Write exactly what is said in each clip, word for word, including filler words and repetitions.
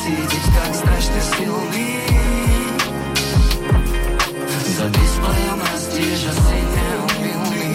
cítiť tak strašne silný. Za displejom rastieš asi neomilný.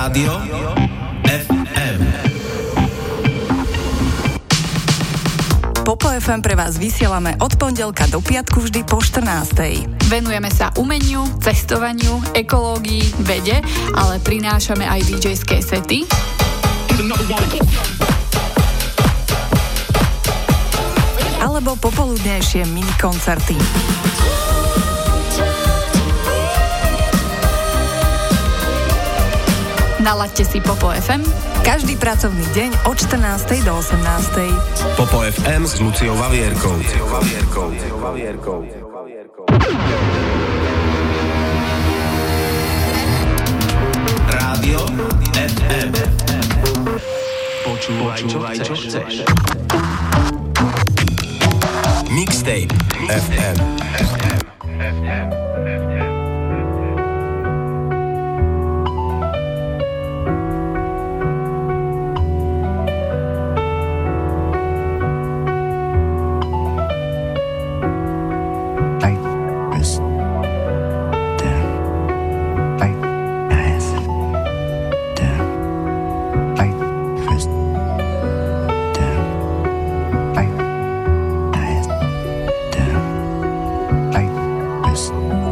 Rádio ef em. Popo ef em pre vás vysielame od pondelka do piatku vždy po štrnástej. Venujeme sa umeniu, cestovaniu, ekológii, vede, ale prinášame aj dý džejské sety. Alebo popoludnejšie minikoncerty. Nalaďte si Popo ef em každý pracovný deň od štrnástej do osemnástej. Popo ef em s Luciou Vavierkou. Rádio ef em. Počúvaj, čo chceš. Mixtape ef em. Yes.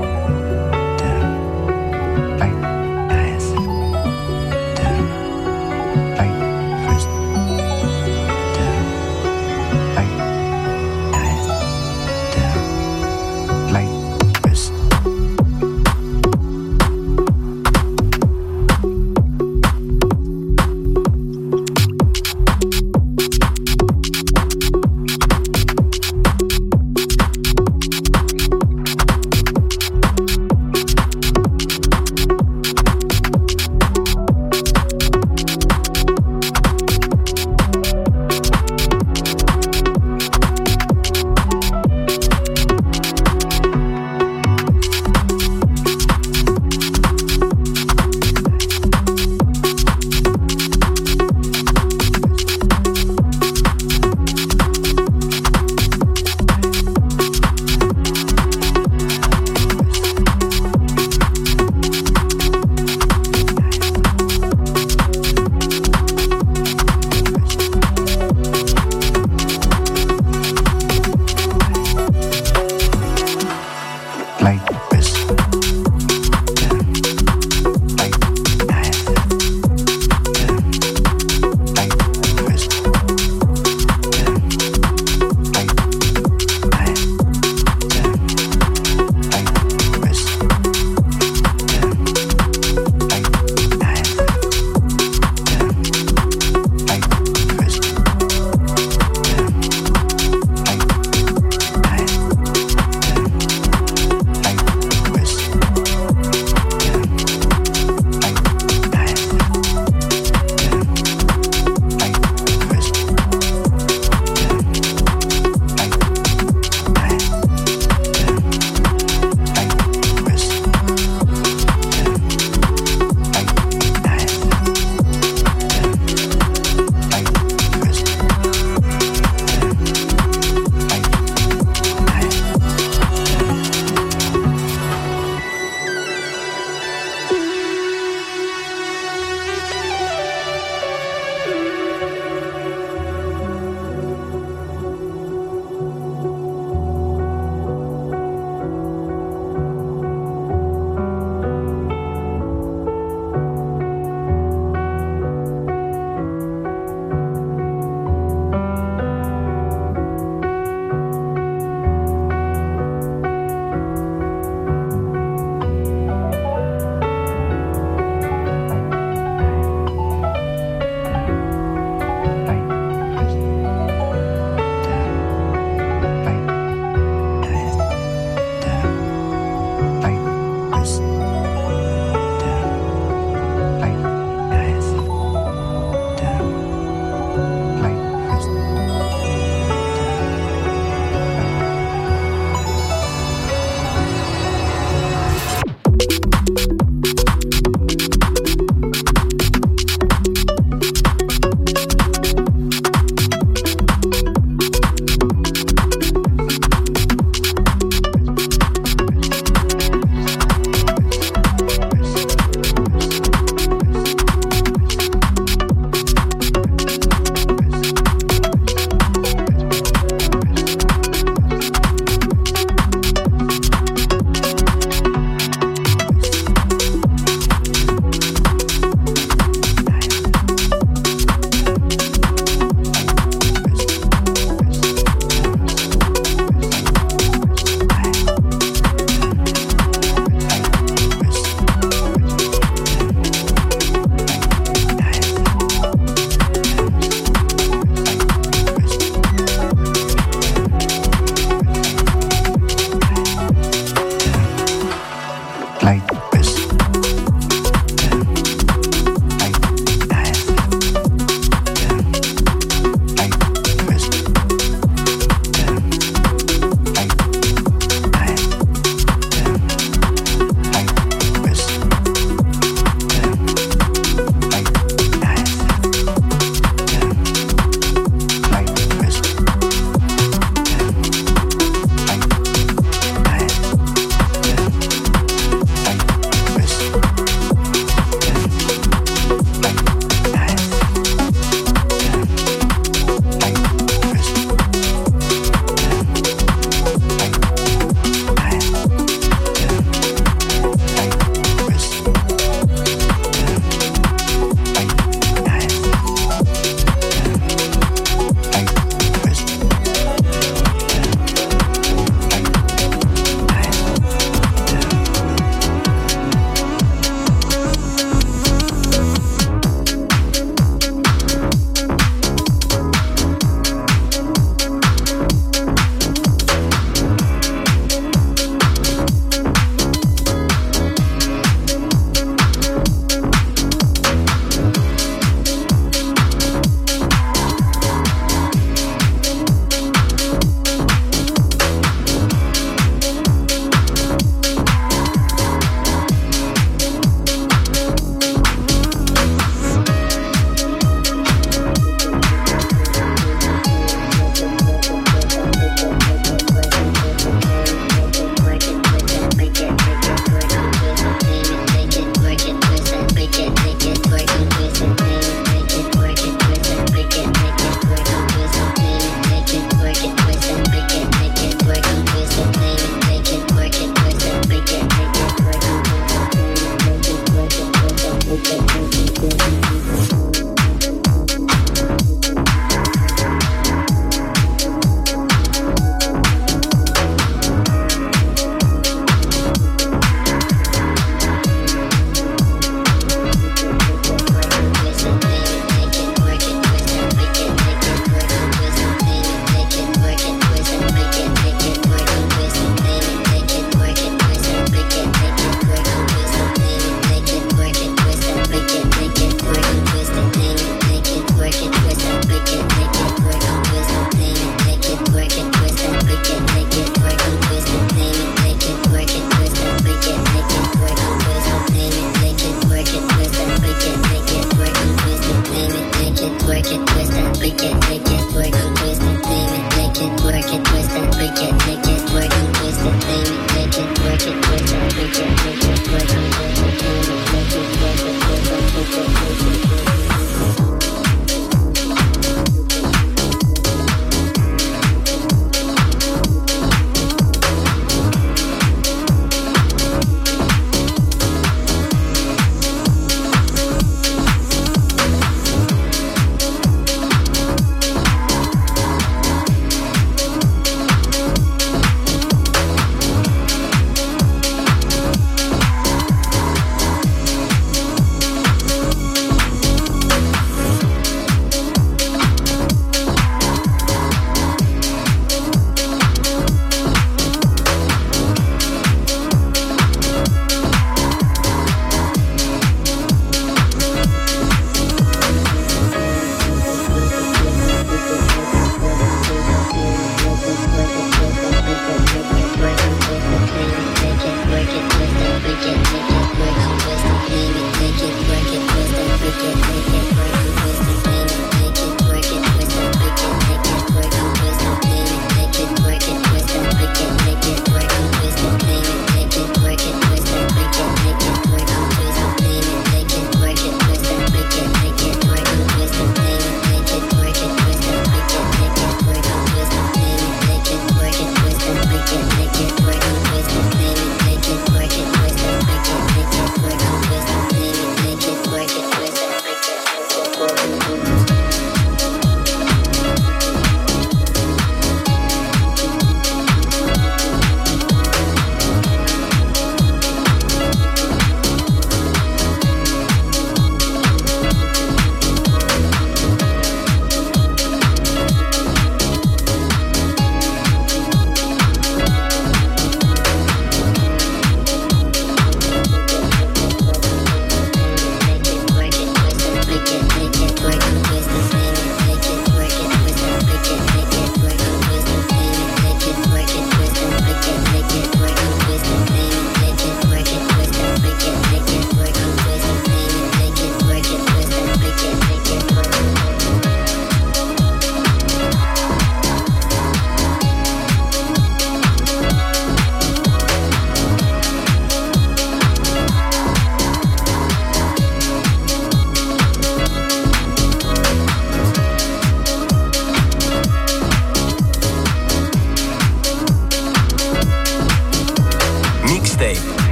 Make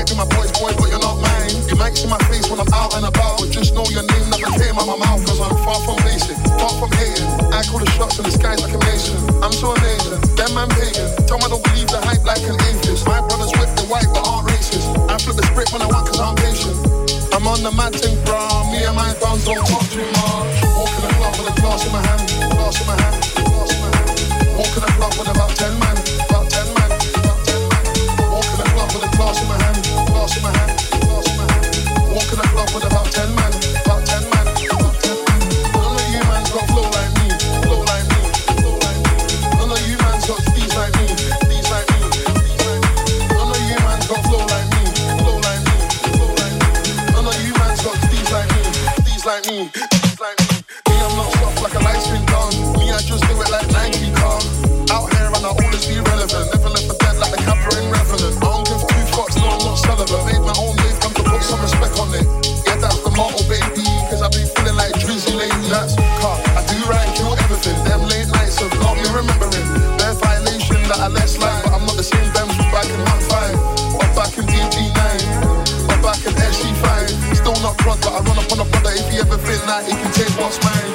might be my boy's boy, but you're not mine. You might see my face when I'm out and about, but just know your name never came out my mouth, cause I'm far from basic, far from hating. I call the shots in the skies like a mason. I'm so amazing, them man pagan. Tell me I don't believe the hype like an atheist. My brothers whip the white but aren't racist. I flip the script when I want cause I'm patient. I'm on the mad thing, bro. Me and my dons don't talk too much. Walk in the club with a glass in my hand, glass in my hand, glass in my hand. Walk in the club with about ten man, about ten man, about ten man. Walk in the club with a glass in my hand, glass in my hand, glass in my hand. Walk in the club with about ten man, about ten man, about ten man. None of you man's got flow like me, flow like me, flow like me. None of you man's got steez like me, steez like me, steez like me. None of you man's got flow like me, flow like me, flow like me. None of you man's got steez like me, steez like me, steez like me. Me, I'm not soft like a light skin gun. Me, I just do it like Nike car. Out here and I'll always be relevant. Never left for dead like the Kappa in Revenant. I don't give two fucks, no, I'm not celibate. Made my own wave, come to put some respect on it. Yeah, that's the motto, baby. Cause I be feeling like Drizzy lately. That's car. I do right, kill everything. Them late nights have got me remembering. Their violation that I let slide. But I'm not the same them from back in Mach five. Or back in D G nine. Or back in S G five. Still not prod, but I run up on a brother. If he ever think that he can take what's mine.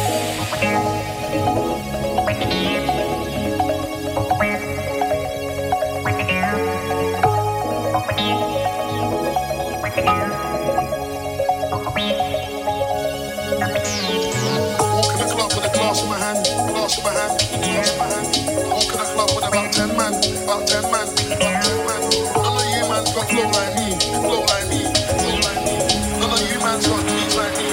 Glass in my hand, glass in my hand, glass in my hand. Walk in the club with about ten man, about ten man, about ten man. None of you man's got flow like me, flow like me, flow like me. None of you man's got beats like me.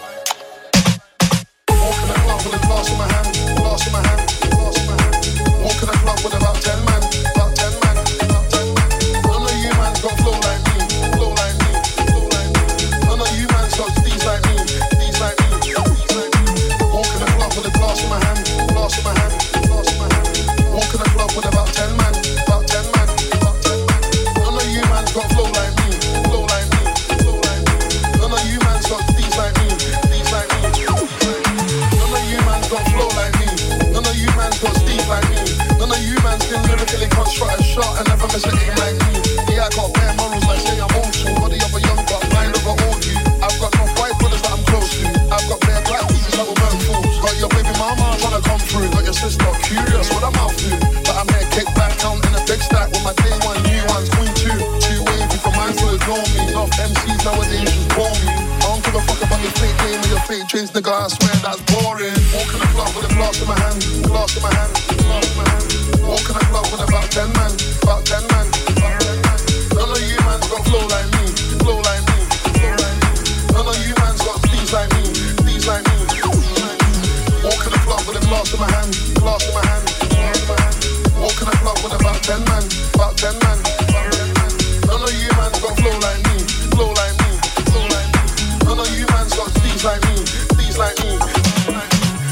Walk in the club with a glass in my hand, glass in my hand, glass in my hand. Walk in the club with about ten man, about ten man, about ten man. None of you man's got flow like me, flow like me, flow like me. None of you man's got steez like me, steez like me, steez like me. Walk in the club with a glass in my hand, glass in my hand, glass in my hand. Walk in the club with about ten man, about ten man, about ten man. None of you man's got flow like me, flow like me, flow like me. None of you man's got steez like me, steez like me, steez like me. None of you man's got flow like me. None of you man's got steez like me. None of you man's can lyrically construct a shot and never miss an aim like me. Yeah, I got bare morals like say I'm old school. Body of a young buck, mind of an old you. I've got no white brothers that I'm close to. I've got bare black pieces that will burn fools. Got your baby mama tryna come through. Got your sister curious what I'm out to. But I'm here kick back down in a big stack with my day one, new ones, queen two. Too wavy for mine to ignore me. Enough M Cs nowadays just bore me. I don't give a fuck about your fake name or your fake chains, nigga, I swear that's boring. Walk in the club with a glass in my hand, glass in my hand, glass in my hand. Walk in the club with about ten man, about ten man, about ten man. None of you man's got flow like me, flow like me, flow like me. None of you man's got steez like me, steez like me, steez like me. Walk in the club with a glass in my hand, glass in my hand, glass in my hand. Walk in the club with about ten man, about ten man, about ten man. None of you man's got flow like me, flow like me, flow like me. None of you man's got steez like me, steez like me, steez like me.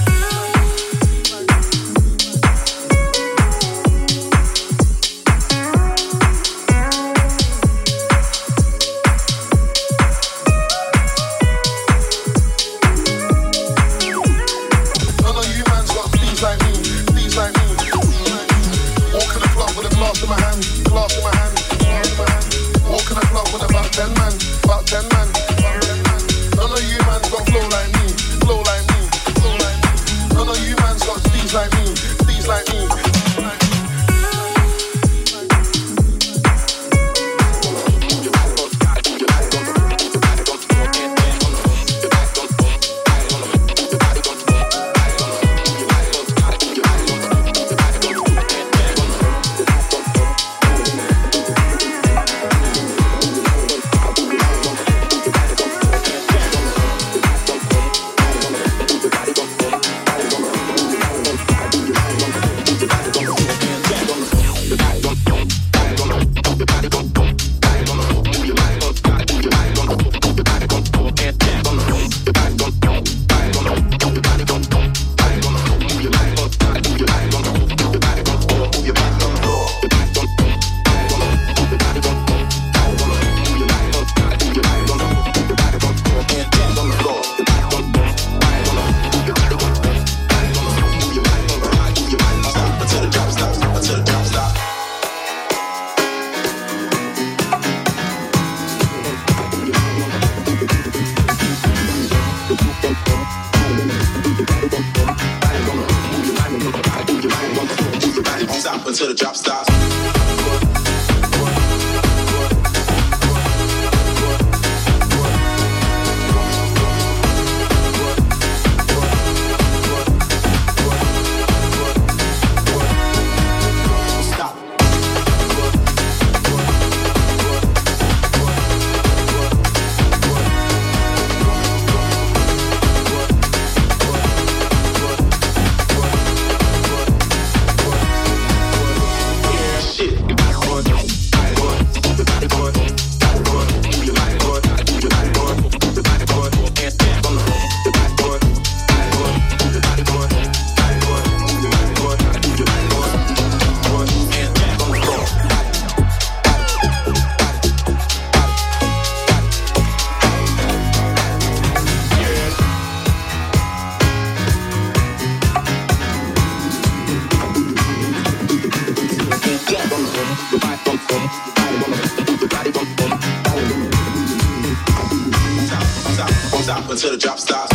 In my hand, glass in my hand, glass in my hand. Walk in the club with about ten man, about ten man, about ten man. None of you man's got flow like me, flow like me, flow like me. None of you man's got steez like me, steez like me, steez like me. stop until the drop stops.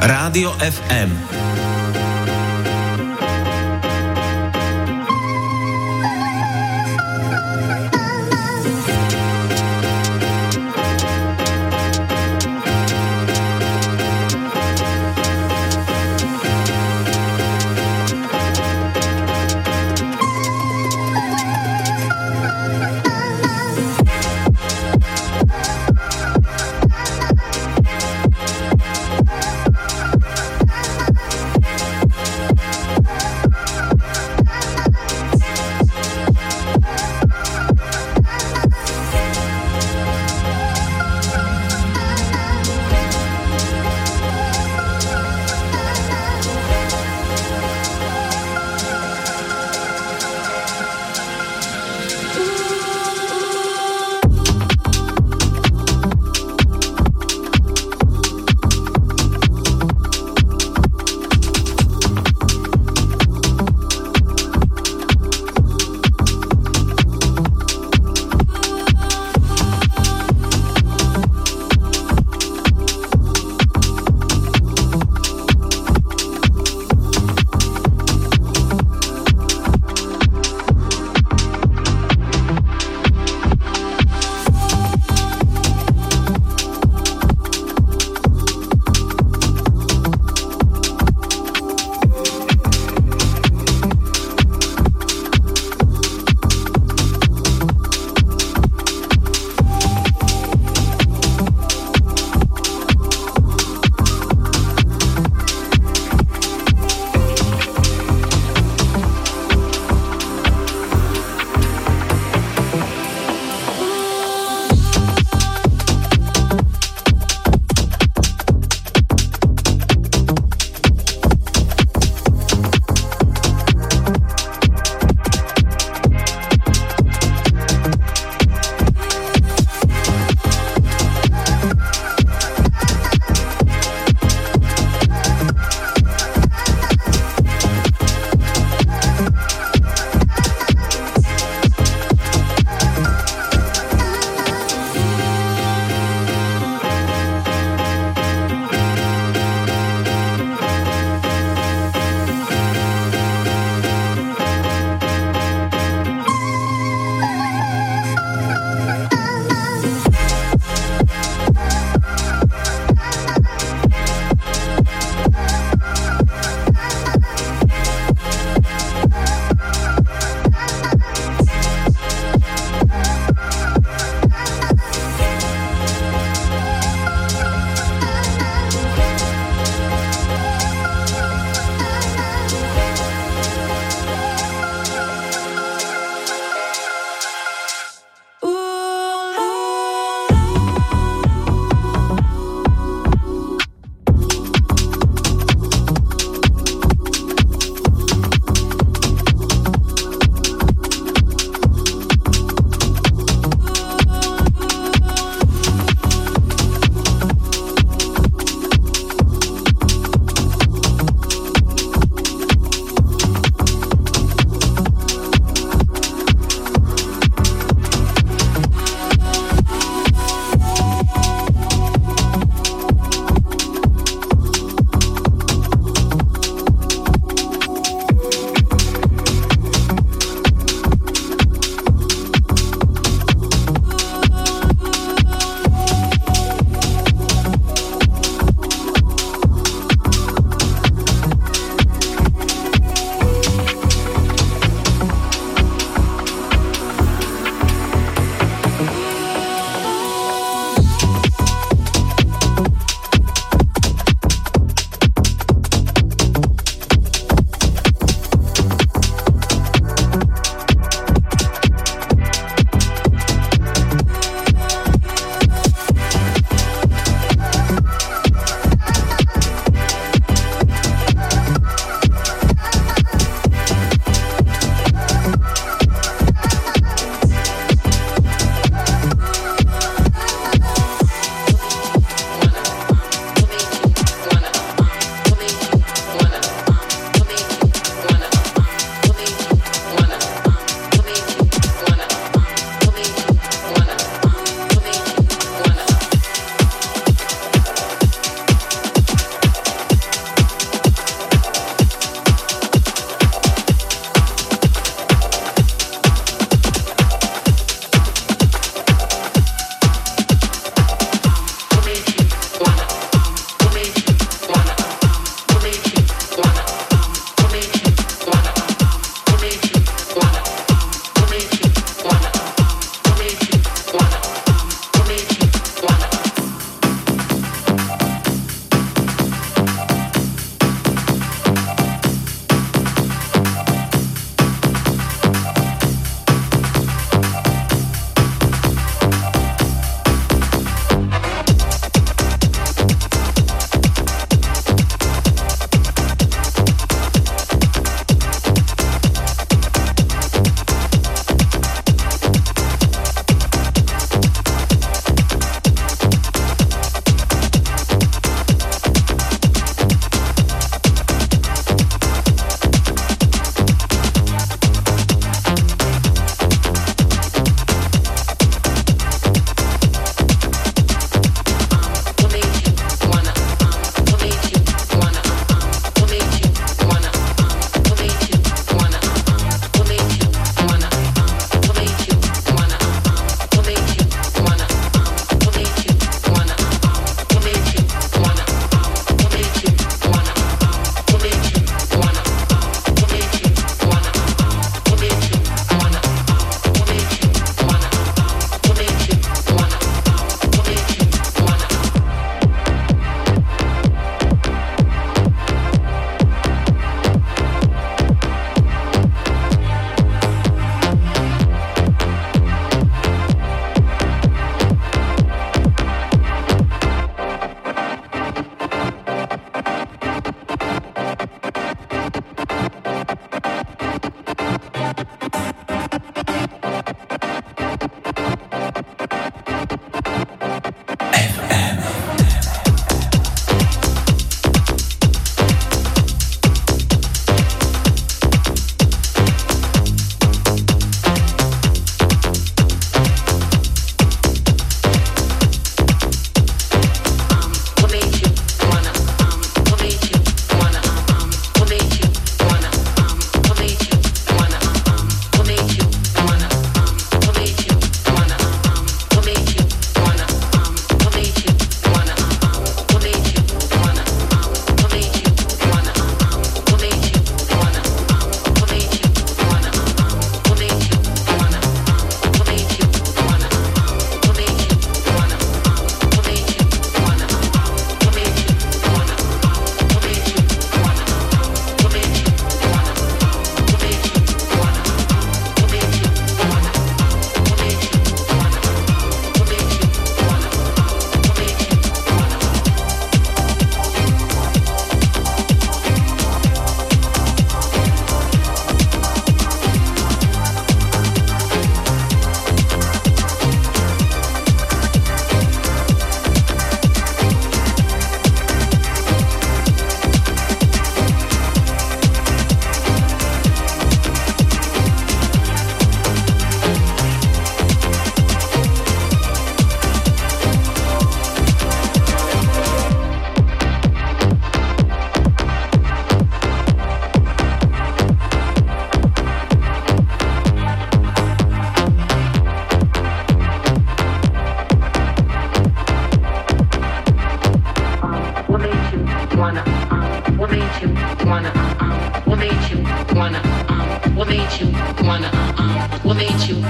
Rádio ef em.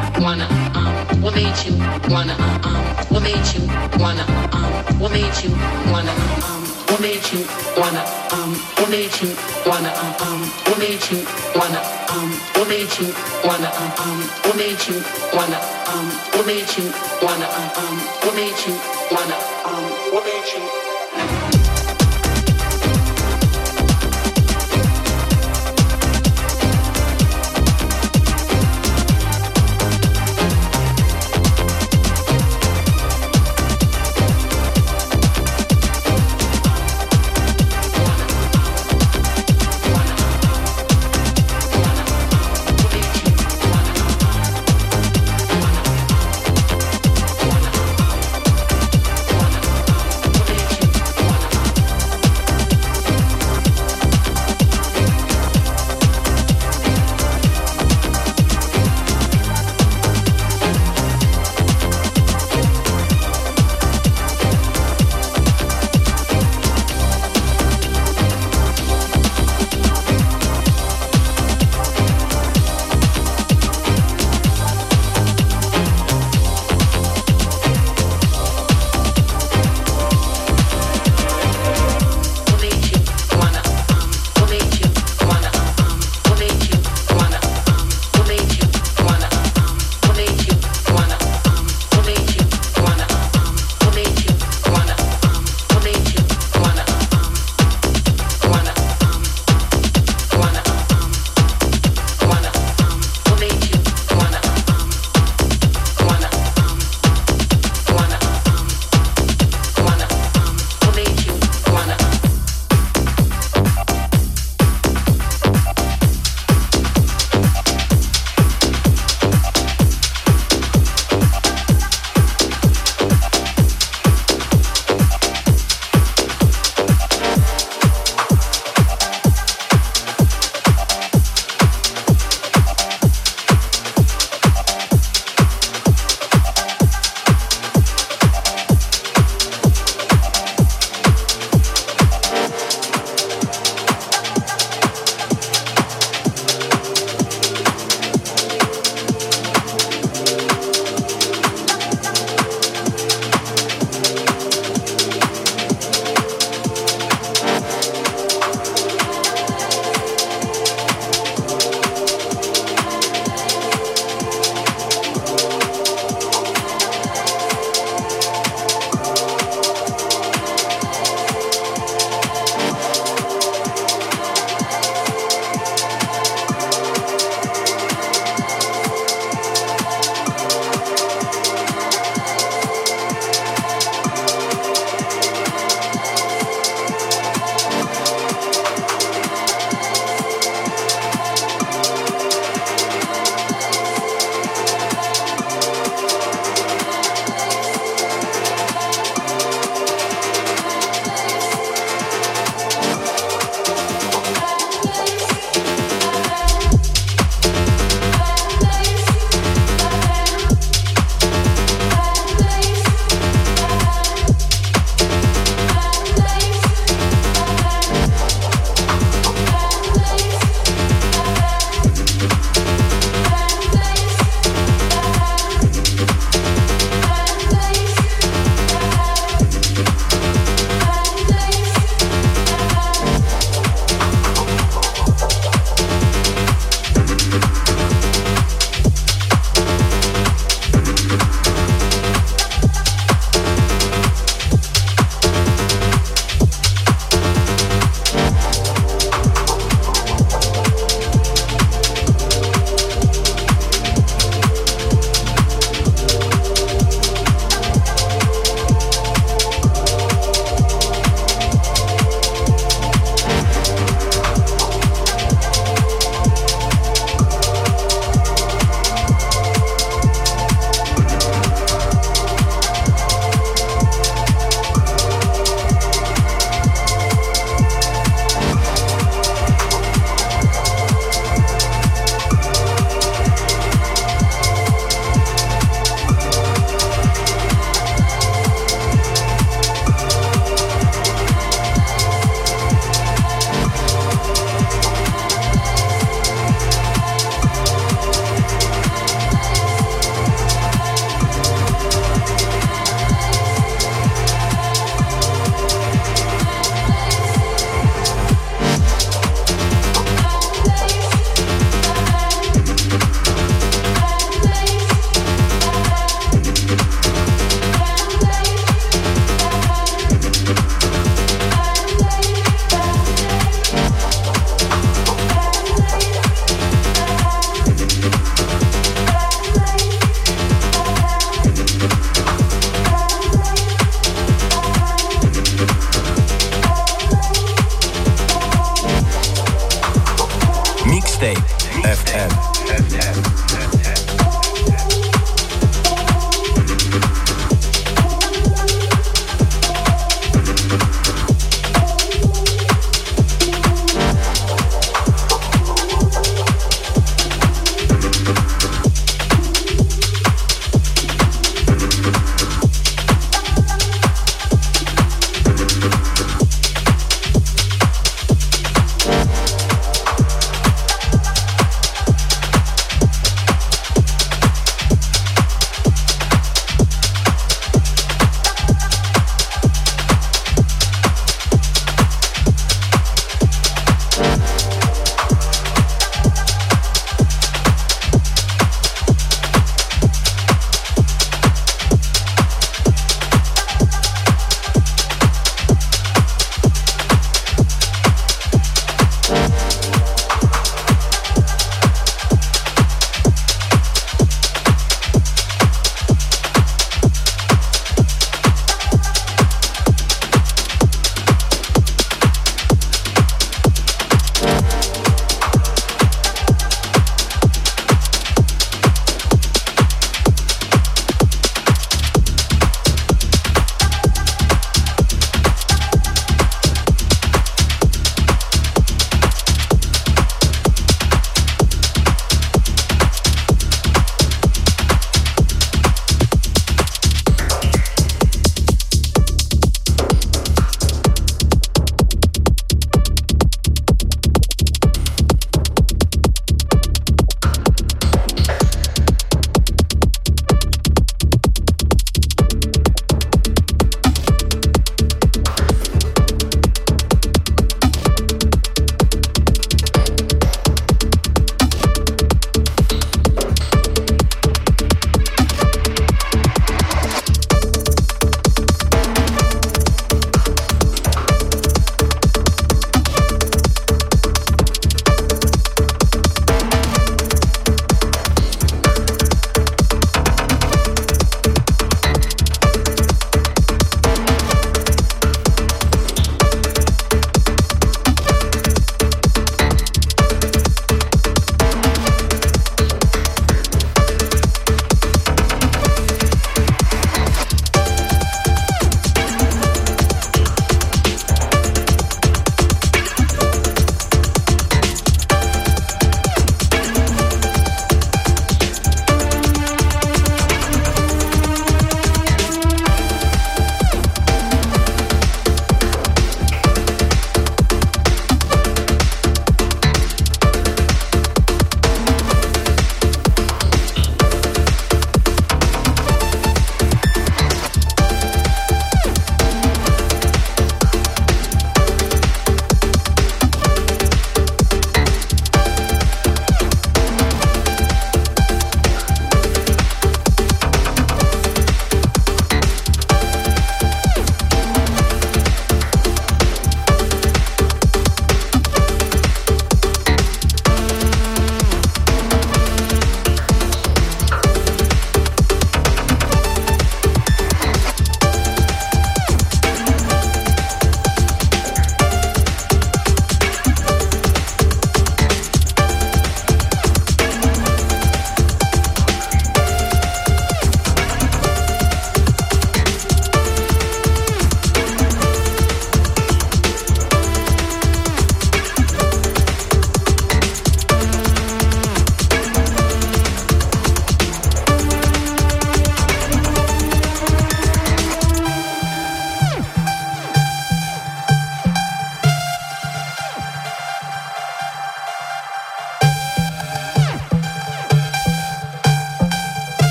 wanna um what made you wanna um what made you wanna um what made you wanna um what made you wanna um what made you wanna um what made you wanna um what made you wanna um what made you wanna um what made you wanna um what made you wanna um what made you What made you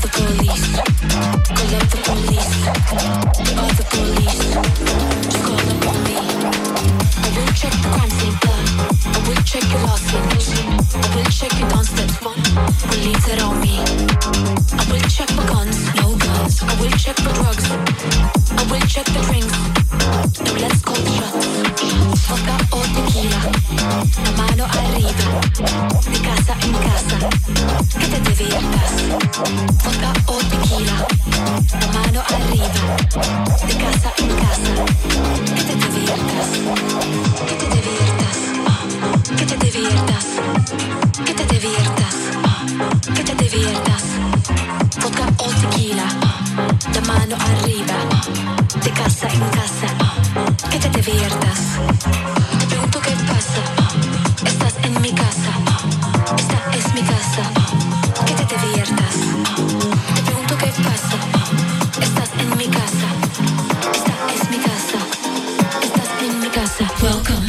the police. Call up the police. We are the police. Just call up on me. I will check the crime scene. I will check your last name. I will check your dance steps. One will leave that on me. I will check my guns. No guns. I will check my drugs. I will check the drinks. Now let's call the shots. Vodka o tequila. La mano arriba. De casa en casa. Que te diviertas. Vodka o tequila. La mano arriba. De casa en casa. Que te diviertas. Que te diviertas. Que te diviertas. Que te diviertas. Que te diviertas. Vodka o tequila. La mano arriba. De casa en casa. Que te diviertas. Te pregunto qué pasa. Estás en mi casa. Esta es mi casa. Que te diviertas. Te pregunto qué pasa. Estás en mi casa. Esta es mi casa. Estás en mi casa. Welcome.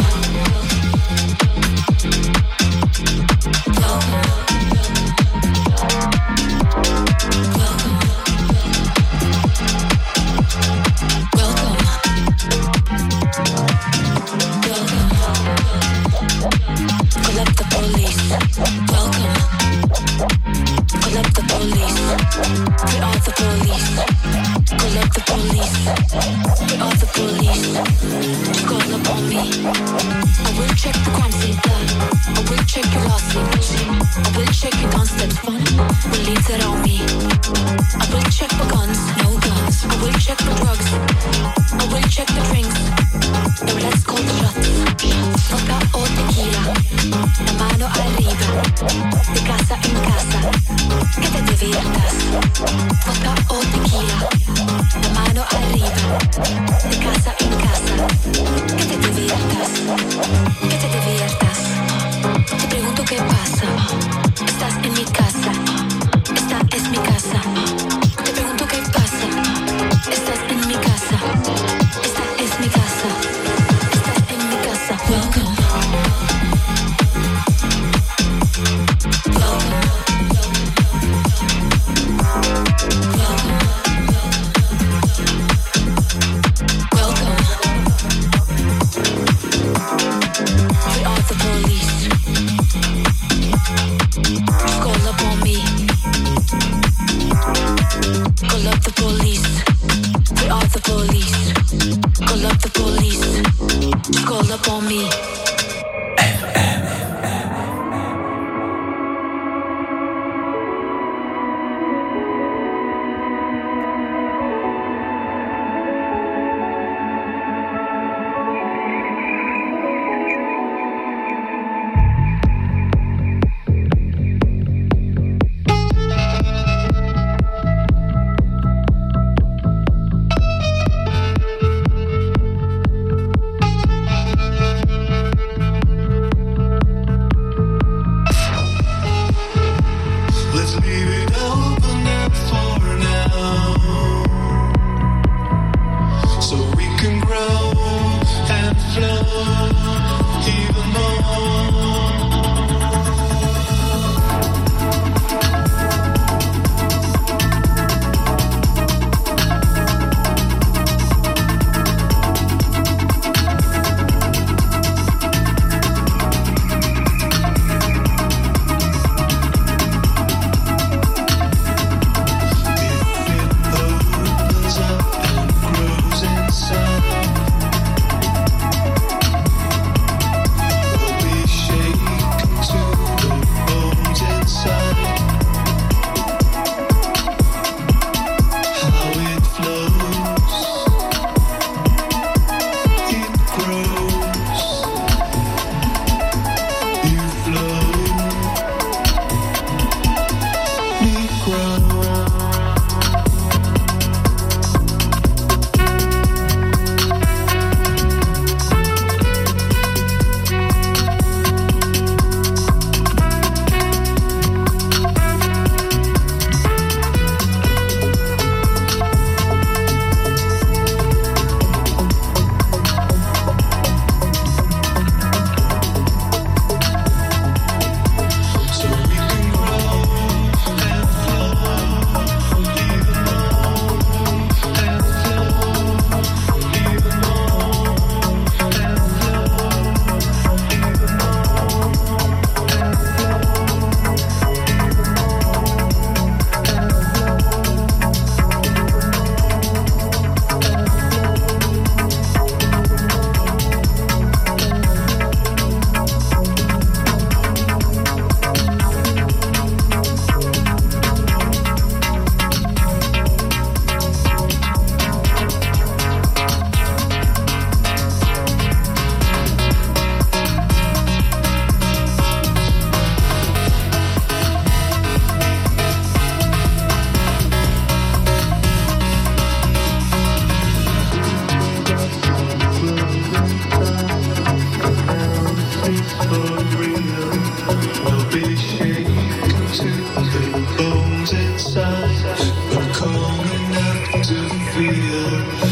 feel